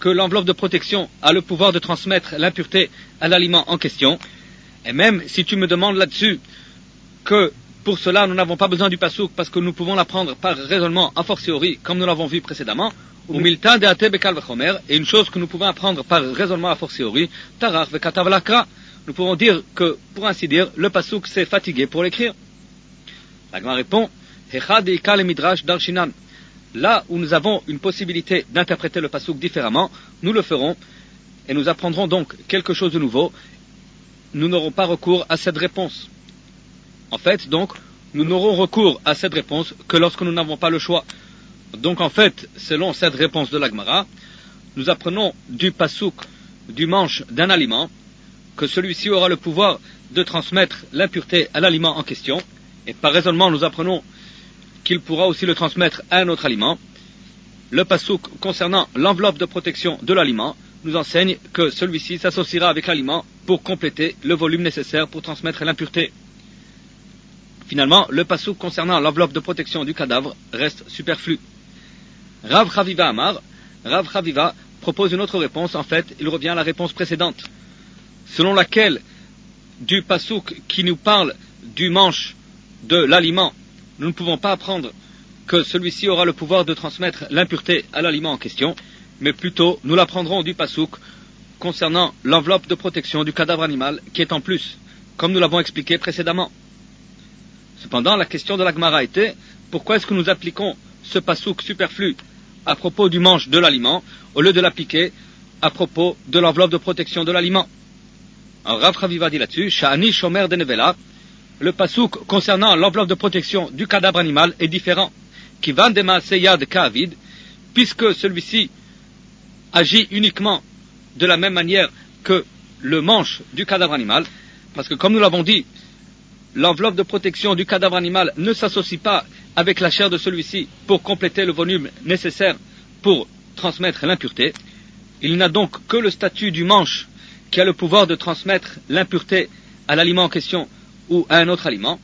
que l'enveloppe de protection a le pouvoir de transmettre l'impureté à l'aliment en question. Et même si tu me demandes là-dessus que pour cela nous n'avons pas besoin du pasouk parce que nous pouvons l'apprendre par raisonnement a fortiori comme nous l'avons vu précédemment, ou milta de ate bekal v'chomer, et une chose que nous pouvons apprendre par raisonnement a fortiori, tarach v'katav lakra, nous pouvons dire que, pour ainsi dire, le pasouk s'est fatigué pour l'écrire. La Gemara répond, Hechad eika le midrash darshinan. Là où nous avons une possibilité d'interpréter le pasouk différemment, nous le ferons, et nous apprendrons donc quelque chose de nouveau. Nous n'aurons pas recours à cette réponse. En fait, donc, nous n'aurons recours à cette réponse que lorsque nous n'avons pas le choix. Donc, en fait, selon cette réponse de la Gemara, nous apprenons du pasouk, du manche d'un aliment, que celui-ci aura le pouvoir de transmettre l'impureté à l'aliment en question, et par raisonnement, nous apprenons qu'il pourra aussi le transmettre à un autre aliment. Le pasouk concernant l'enveloppe de protection de l'aliment nous enseigne que celui-ci s'associera avec l'aliment pour compléter le volume nécessaire pour transmettre l'impureté. Finalement, le pasouk concernant l'enveloppe de protection du cadavre reste superflu. Rav Chaviva Amar, Rav Chaviva propose une autre réponse. En fait, il revient à la réponse précédente, selon laquelle du pasouk qui nous parle du manche de l'aliment, nous ne pouvons pas apprendre que celui-ci aura le pouvoir de transmettre l'impureté à l'aliment en question, mais plutôt nous l'apprendrons du pasouk concernant l'enveloppe de protection du cadavre animal qui est en plus, comme nous l'avons expliqué précédemment. Cependant, la question de la Gemara était, pourquoi est-ce que nous appliquons ce pasouk superflu à propos du manche de l'aliment au lieu de l'appliquer à propos de l'enveloppe de protection de l'aliment? Alors Rav Chaviva dit là-dessus, Sha'ani shomer de nevela, le pasouk concernant l'enveloppe de protection du cadavre animal est différent. Qui va de maaseya de ka'avid, puisque celui-ci agit uniquement de la même manière que le manche du cadavre animal, parce que comme nous l'avons dit, l'enveloppe de protection du cadavre animal ne s'associe pas avec la chair de celui-ci pour compléter le volume nécessaire pour transmettre l'impureté. Il n'a donc que le statut du manche qui a le pouvoir de transmettre l'impureté à l'aliment en question ou à un autre aliment.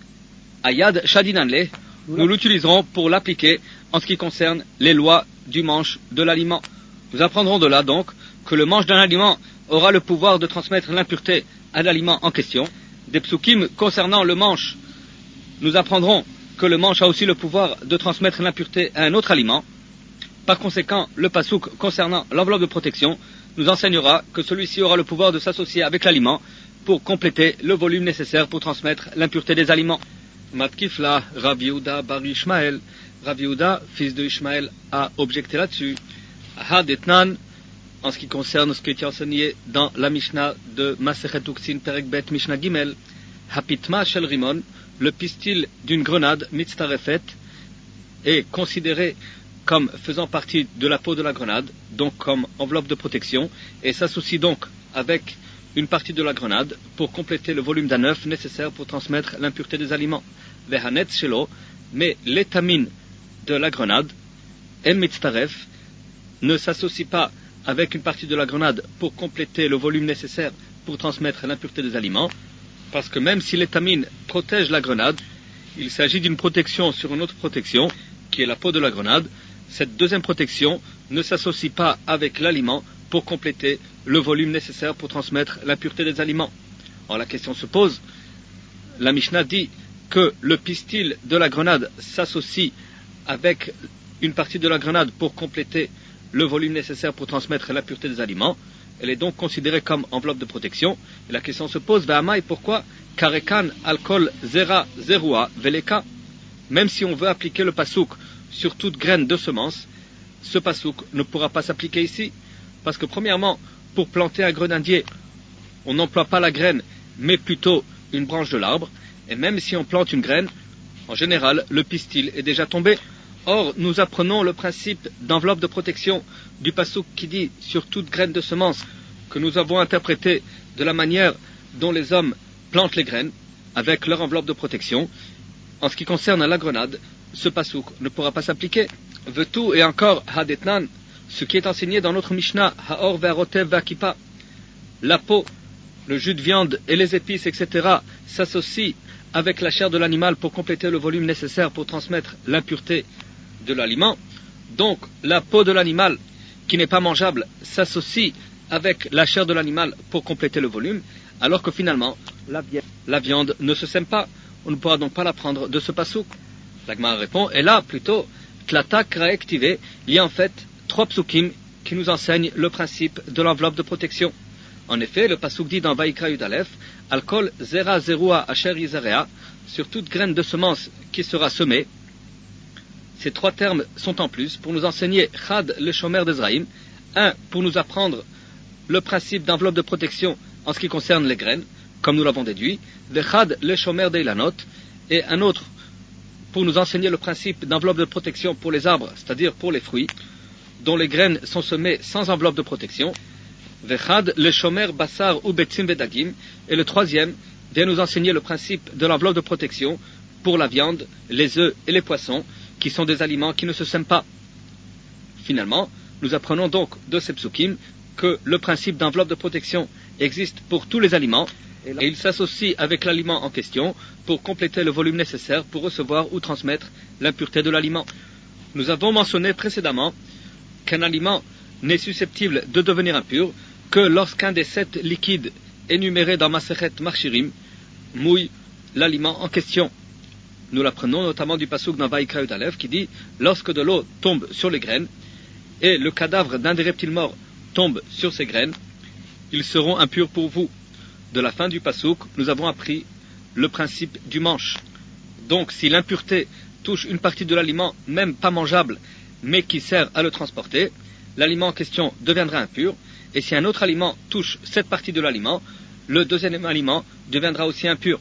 Ayad shadinanle, nous l'utiliserons pour l'appliquer en ce qui concerne les lois du manche de l'aliment. Nous apprendrons de là donc que le manche d'un aliment aura le pouvoir de transmettre l'impureté à l'aliment en question. Des psukim concernant le manche, nous apprendrons que le manche a aussi le pouvoir de transmettre l'impureté à un autre aliment. Par conséquent, le pasouk concernant l'enveloppe de protection nous enseignera que celui-ci aura le pouvoir de s'associer avec l'aliment pour compléter le volume nécessaire pour transmettre l'impureté des aliments. Matkifla, Rav Yehuda bar Ishmael, Rav Yehuda, fils de Ishmael, a objecté là-dessus. Hadetnan, en ce qui concerne ce qui est enseigné dans la Mishnah de Masechet Uksin Perek Bet Mishnah Gimel, Hapitma shel Rimon, le pistil d'une grenade mitztarefet, est considéré comme faisant partie de la peau de la grenade, donc comme enveloppe de protection, et s'associe donc avec une partie de la grenade pour compléter le volume d'un œuf nécessaire pour transmettre l'impureté des aliments. Vehanet shelo, mais l'étamine de la grenade, en mitztaref, ne s'associe pas avec une partie de la grenade pour compléter le volume nécessaire pour transmettre l'impureté des aliments, parce que même si l'étamine protège la grenade, il s'agit d'une protection sur une autre protection, qui est la peau de la grenade. Cette deuxième protection ne s'associe pas avec l'aliment pour compléter le volume nécessaire pour transmettre l'impureté des aliments. Alors la question se pose, la Mishnah dit que le pistil de la grenade s'associe avec une partie de la grenade pour compléter le volume nécessaire pour transmettre l'impureté des aliments. Elle est donc considérée comme enveloppe de protection. Et la question se pose, Va'amai, pourquoi Karekan alcool zera zerua veleka? Même si on veut appliquer le pasouk sur toute graine de semence, ce pasouk ne pourra pas s'appliquer ici. Parce que premièrement, pour planter un grenadier, on n'emploie pas la graine, mais plutôt une branche de l'arbre. Et même si on plante une graine, en général, le pistil est déjà tombé. Or, nous apprenons le principe d'enveloppe de protection du pasouk qui dit sur toute graine de semence, que nous avons interprété de la manière dont les hommes plantent les graines, avec leur enveloppe de protection. En ce qui concerne la grenade, ce pasouk ne pourra pas s'appliquer. Vetou et encore hadetnan, ce qui est enseigné dans notre Mishnah, haor ve'arotev ve'akipa, la peau, le jus de viande et les épices, etc., s'associent avec la chair de l'animal pour compléter le volume nécessaire pour transmettre l'impureté de l'aliment. Donc, la peau de l'animal qui n'est pas mangeable s'associe avec la chair de l'animal pour compléter le volume, alors que finalement, la viande ne se sème pas. On ne pourra donc pas la prendre de ce pasouk. La Gemara répond, et là, plutôt, Tlata Kraektive, il y a en fait 3 psukim qui nous enseignent le principe de l'enveloppe de protection. En effet, le pasouk dit dans Vaïkra Yudalef, Alkol Zera Zerua Asher Yizarea, sur toute graine de semence qui sera semée. Ces 3 termes sont en plus pour nous enseigner Chad le Shomer d'Ezraïm, un pour nous apprendre le principe d'enveloppe de protection en ce qui concerne les graines, comme nous l'avons déduit, Vechad le Shomer d'Eilanot, et un autre pour nous enseigner le principe d'enveloppe de protection pour les arbres, c'est-à-dire pour les fruits, dont les graines sont semées sans enveloppe de protection, Vechad le Shomer Basar ou Betzim Bedagim, et le 3e vient nous enseigner le principe de l'enveloppe de protection pour la viande, les œufs et les poissons, qui sont des aliments qui ne se sèment pas. Finalement, nous apprenons donc de ces psukim que le principe d'enveloppe de protection existe pour tous les aliments, et il s'associe avec l'aliment en question pour compléter le volume nécessaire pour recevoir ou transmettre l'impureté de l'aliment. Nous avons mentionné précédemment qu'un aliment n'est susceptible de devenir impur que lorsqu'un des 7 liquides énumérés dans Masechet Marchirim mouille l'aliment en question. Nous l'apprenons notamment du passouk dans Vaïkra Yudalef qui dit « Lorsque de l'eau tombe sur les graines et le cadavre d'un des reptiles morts tombe sur ces graines, ils seront impurs pour vous. » De la fin du passouk, nous avons appris le principe du manche. Donc, si l'impureté touche une partie de l'aliment, même pas mangeable, mais qui sert à le transporter, l'aliment en question deviendra impur, et si un autre aliment touche cette partie de l'aliment, le deuxième aliment deviendra aussi impur.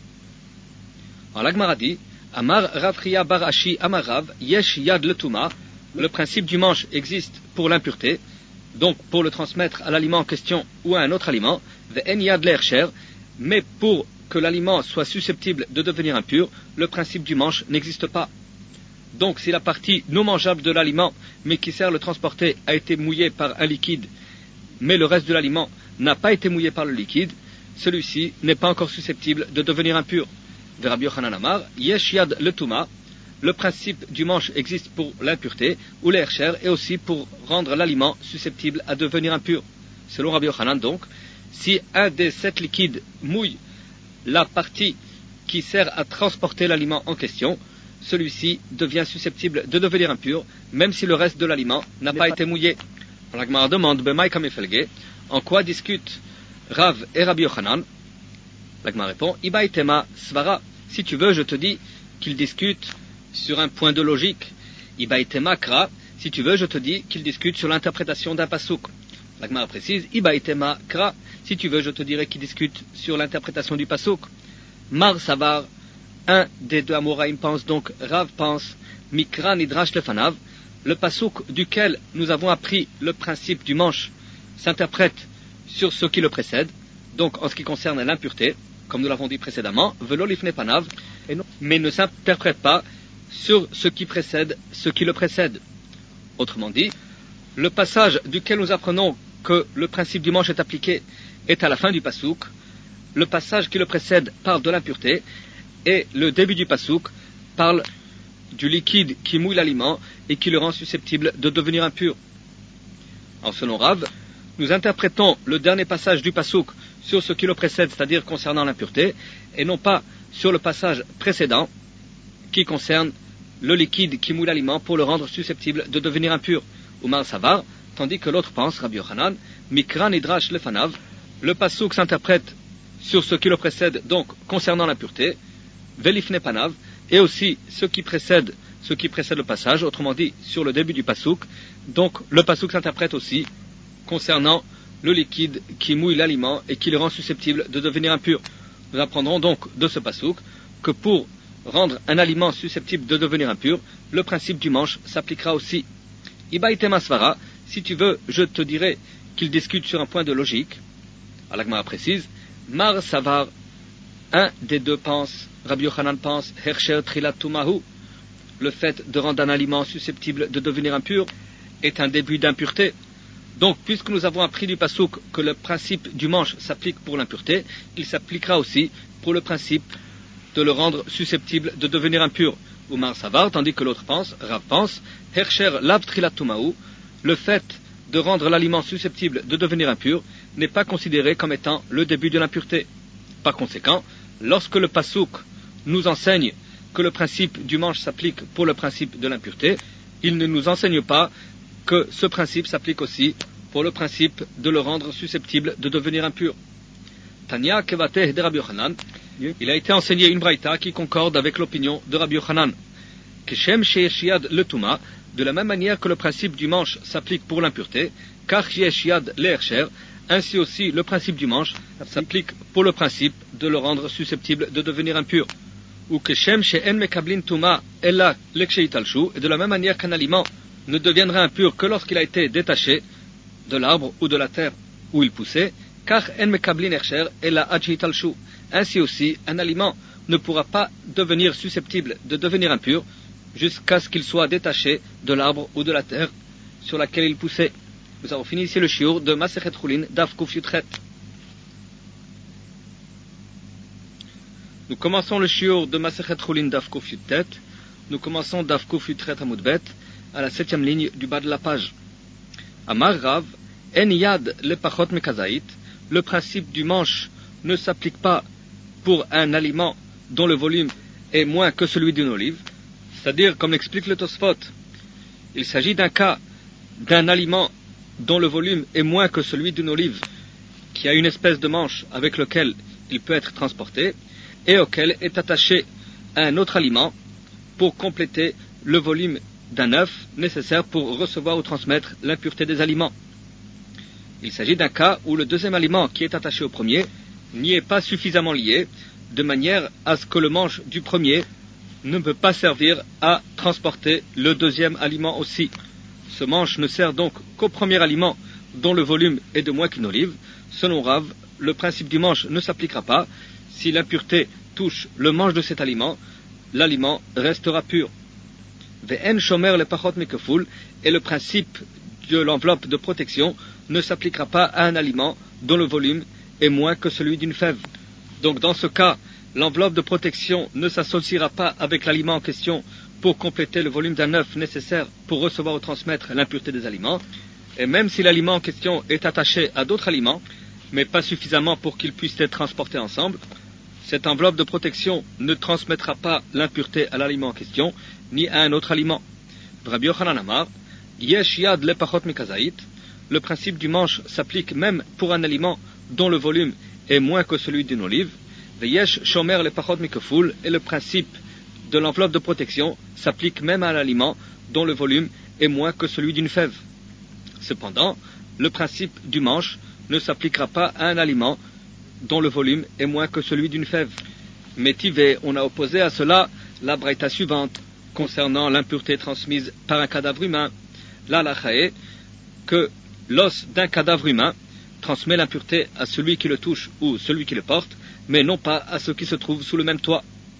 En l'Agmara dit, Amar Rav Chia Bar Ashi Amar Rav, Yesh Yad Letuma, le principe du manche existe pour l'impureté, donc pour le transmettre à l'aliment en question ou à un autre aliment, Ve'en Yad Le'Ersher, mais pour que l'aliment soit susceptible de devenir impur, le principe du manche n'existe pas. Donc si la partie non mangeable de l'aliment, mais qui sert à le transporter, a été mouillée par un liquide, mais le reste de l'aliment n'a pas été mouillé par le liquide, celui-ci n'est pas encore susceptible de devenir impur. De Rabbi Yochanan Amar, Yesh Yad Letuma, le principe du manche existe pour l'impureté, ou l'Ersher, et aussi pour rendre l'aliment susceptible à devenir impur. Selon Rabbi Yochanan donc, si un des 7 liquides mouille la partie qui sert à transporter l'aliment en question, celui-ci devient susceptible de devenir impur, même si le reste de l'aliment n'a pas été mouillé. La Gemara demande, B'mai kamefelge, en quoi discutent Rav et Rabbi Yochanan? La Gemara répond, Ibai tema svara, si tu veux, je te dis qu'ils discutent sur un point de logique. Ibai tema kra, si tu veux, je te dis qu'ils discutent sur l'interprétation d'un pasouk. La Gemara précise, Ibai tema kra, si tu veux, je te dirai qu'ils discutent sur l'interprétation du pasouk. Mar savar, un des 2 Amoraïm pense donc, Rav pense, Mikra nidrash lefanav, le pasouk duquel nous avons appris le principe du manche s'interprète sur ce qui le précède, donc en ce qui concerne l'impureté, comme nous l'avons dit précédemment, velo lifne panav, mais ne s'interprète pas sur ce qui précède ce qui le précède. Autrement dit, le passage duquel nous apprenons que le principe du manche est appliqué est à la fin du pasouk, le passage qui le précède parle de l'impureté, et le début du pasouk parle du liquide qui mouille l'aliment et qui le rend susceptible de devenir impur. En selon Rav, nous interprétons le dernier passage du pasouk sur ce qui le précède, c'est-à-dire concernant l'impureté, et non pas sur le passage précédent qui concerne le liquide qui mouille l'aliment pour le rendre susceptible de devenir impur, ou mar savar, tandis que l'autre pense, Rabbi Yochanan, Mikra nidrash lefanav, le pasouk s'interprète sur ce qui le précède, donc concernant l'impureté, velifne panav, et aussi ce qui précède le passage, autrement dit sur le début du pasouk, donc le pasouk s'interprète aussi concernant le liquide qui mouille l'aliment et qui le rend susceptible de devenir impur. Nous apprendrons donc de ce pasouk que pour rendre un aliment susceptible de devenir impur, le principe du manche s'appliquera aussi. Ibaïtema svara, si tu veux, je te dirai qu'ils discutent sur un point de logique. Al-Agmara précise, Mar savar, un des 2 pense, Rabbi Yochanan pense, Hersher trilat tumahu, le fait de rendre un aliment susceptible de devenir impur est un début d'impureté. Donc, puisque nous avons appris du pasouk que le principe du manche s'applique pour l'impureté, il s'appliquera aussi pour le principe de le rendre susceptible de devenir impur. Umar savar, tandis que l'autre pense, Rav pense, Hersher lav trilat tumahu, le fait de rendre l'aliment susceptible de devenir impur n'est pas considéré comme étant le début de l'impureté. Par conséquent, lorsque le pasouk nous enseigne que le principe du manche s'applique pour le principe de l'impureté, il ne nous enseigne pas que ce principe s'applique aussi pour le principe de le rendre susceptible de devenir impur. Tanya Kevateh de Rabbi Yochanan, il a été enseigné une braïta qui concorde avec l'opinion de Rabbi Yochanan. Keshem Sheeshiad le Touma, de la même manière que le principe du manche s'applique pour l'impureté, car Sheeshiad le Hersher, ainsi aussi le principe du manche s'applique pour le principe de le rendre susceptible de devenir impur. Ou Keshem Sheen Mekablin Touma Ella Leksheitalshu, et de la même manière qu'un aliment ne deviendra impur que lorsqu'il a été détaché de l'arbre ou de la terre où il poussait, car En Mekablin Hersher Ella Adsheitalshu. Ainsi aussi, un aliment ne pourra pas devenir susceptible de devenir impur jusqu'à ce qu'il soit détaché de l'arbre ou de la terre sur laquelle il poussait. Nous avons fini ici le shiur de Masechet Chulin Daf Kuf Yud Chet. Nous commençons le shiur de Masechet Chulin Daf Kuf Yud Tet. Nous commençons Daf Kuf Yud Chet Amud Bet à la 7e ligne du bas de la page. Amar Rav, En Yad le Pachot Mekazait, le principe du manche ne s'applique pas pour un aliment dont le volume est moins que celui d'une olive, c'est-à-dire, comme l'explique le Tosfot, il s'agit d'un cas d'un aliment dont le volume est moins que celui d'une olive, qui a une espèce de manche avec lequel il peut être transporté, et auquel est attaché un autre aliment pour compléter le volume d'un œuf nécessaire pour recevoir ou transmettre l'impureté des aliments. Il s'agit d'un cas où le deuxième aliment qui est attaché au premier n'y est pas suffisamment lié, de manière à ce que le manche du premier ne peut pas servir à transporter le deuxième aliment aussi. Ce manche ne sert donc qu'au premier aliment dont le volume est de moins qu'une olive. Selon Rav, le principe du manche ne s'appliquera pas. Si l'impureté touche le manche de cet aliment, l'aliment restera pur. Ve'en shomer le pachot mekeful, et le principe de l'enveloppe de protection ne s'appliquera pas à un aliment dont le volume est moins que celui d'une fève. Donc dans ce cas, l'enveloppe de protection ne s'associera pas avec l'aliment en question pour compléter le volume d'un œuf nécessaire pour recevoir ou transmettre l'impureté des aliments. Et même si l'aliment en question est attaché à d'autres aliments, mais pas suffisamment pour qu'ils puissent être transportés ensemble, cette enveloppe de protection ne transmettra pas l'impureté à l'aliment en question, ni à un autre aliment. Rabbi Yochanan Amar, Yesh yad le pachot mikazait, le principe du manche s'applique même pour un aliment dont le volume est moins que celui d'une olive. Veyesh shomer le pachot mikeful, et le principe de l'enveloppe de protection s'applique même à un aliment dont le volume est moins que celui d'une fève. Cependant, le principe du manche ne s'appliquera pas à un aliment dont le volume est moins que celui d'une fève. Mais Tivé, on a opposé à cela la braïta suivante concernant l'impureté transmise par un cadavre humain. Là, la est que l'os d'un cadavre humain transmet l'impureté à celui qui le touche ou celui qui le porte, mais non pas à ceux qui se trouvent sous le même toit.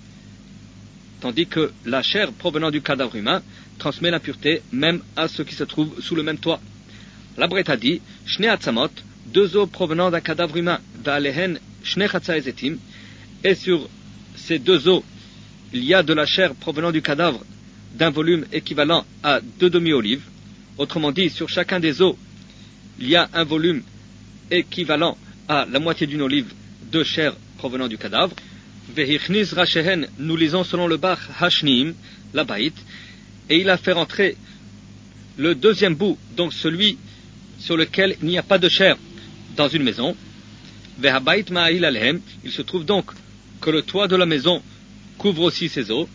Tandis que la chair provenant du cadavre humain transmet l'impureté même à ceux qui se trouvent sous le même toit. La braïta dit, Shne Atzamot, deux os provenant d'un cadavre humain, Va'alehen Shne Chatzaezetim, et sur ces deux os, il y a de la chair provenant du cadavre d'un volume équivalent à 2 demi-olives. Autrement dit, sur chacun des os, il y a un volume équivalent à la moitié d'une olive de chair provenant du cadavre. Vehichniz Rachehen, nous lisons selon le Bach Hashnim, la Baït, et il a fait rentrer le deuxième bout, donc celui sur lequel il n'y a pas de chair, dans une maison. Vehabait Ma'il Alhem, il se trouve donc que le toit de la maison couvre aussi ces os.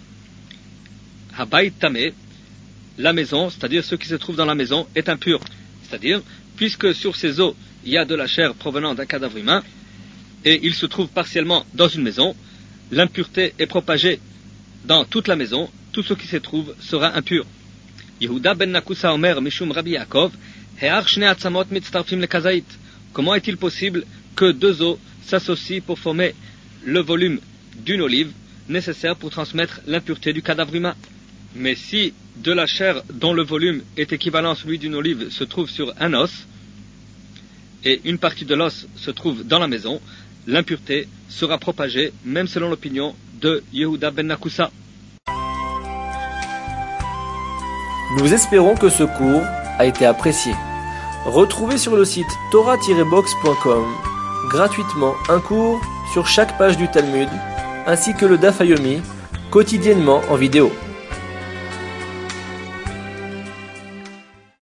Habait Tameh, la maison, c'est-à-dire ce qui se trouve dans la maison, est impur. C'est-à-dire, puisque sur ces os, il y a de la chair provenant d'un cadavre humain, et il se trouve partiellement dans une maison, l'impureté est propagée dans toute la maison, tout ce qui s'y trouve sera impur. Yehuda ben Nakusa Omer Mishum Rabbi Yaakov, He'ach Shne Atzamot Mitztarfim le Kazait. Comment est-il possible que deux os s'associent pour former le volume d'une olive nécessaire pour transmettre l'impureté du cadavre humain? Mais si de la chair dont le volume est équivalent à celui d'une olive se trouve sur un os, et une partie de l'os se trouve dans la maison, l'impureté sera propagée, même selon l'opinion de Yehuda ben Nakusa. Nous espérons que ce cours a été apprécié. Retrouvez sur le site torah-box.com gratuitement un cours sur chaque page du Talmud, ainsi que le Daf Yomi, quotidiennement en vidéo.